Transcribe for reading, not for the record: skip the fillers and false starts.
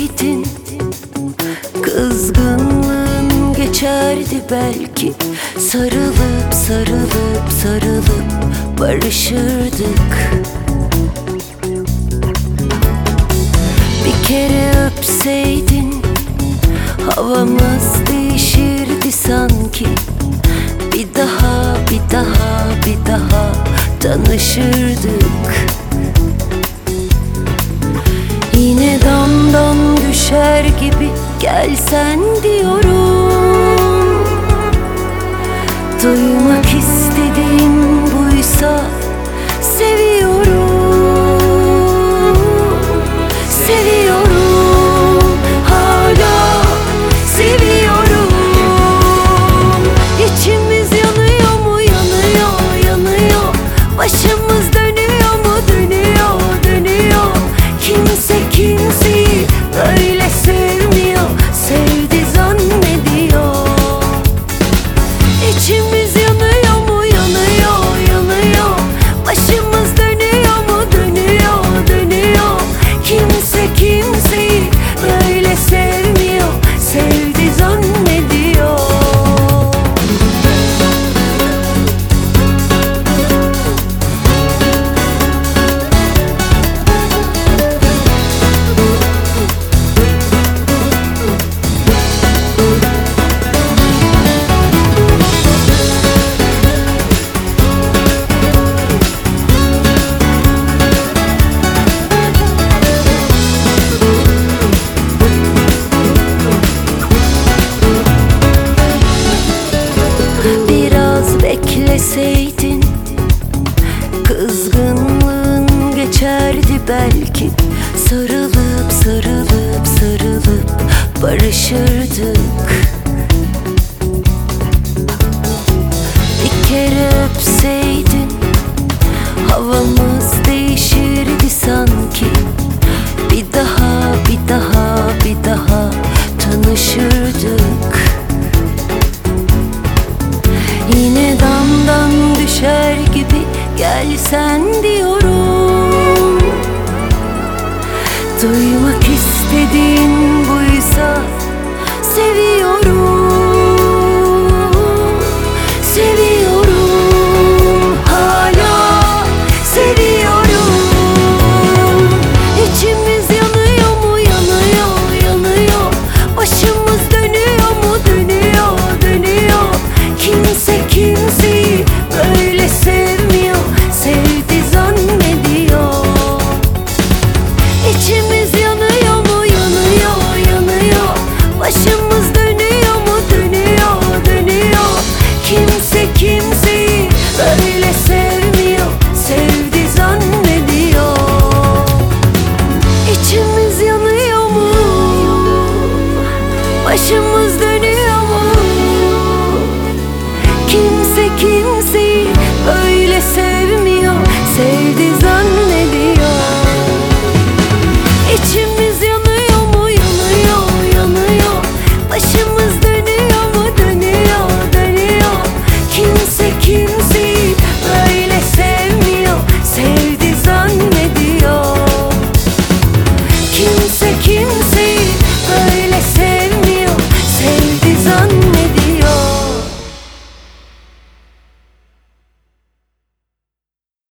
öpseydin kızgınlığın geçerdi belki. Sarılıp sarılıp sarılıp barışırdık. Bir kere öpseydin havamız değişirdi sanki. Bir daha, bir daha, bir daha tanışırdık. Yine damdan düşer gibi gelsen diyorum. Duymak istediğim buysa seviyorum. Seviyorum, hala seviyorum. İçimiz yanıyor mu? Yanıyor, yanıyor. Başımız dönüyor mu? Dönüyor, dönüyor. Kimse kimseyi öyle sevmiyor, sevdi zannediyor. İçimiz yanıyor mu? Yanıyor, yanıyor. Başımız dönüyor mu? Dönüyor, dönüyor. Kimse kimseyi öyle sevmiyor, sevdi zannediyor. Bekleseydin kızgınlığın geçerdi belki. Sarılıp sarılıp sarılıp barışırdık. Bir kere öpseydin havamız değişirdi sanki. Bir daha, bir daha, bir daha tanışırdık. Yine damdan düşer gibi gelsen diyorum. Duymak istediğin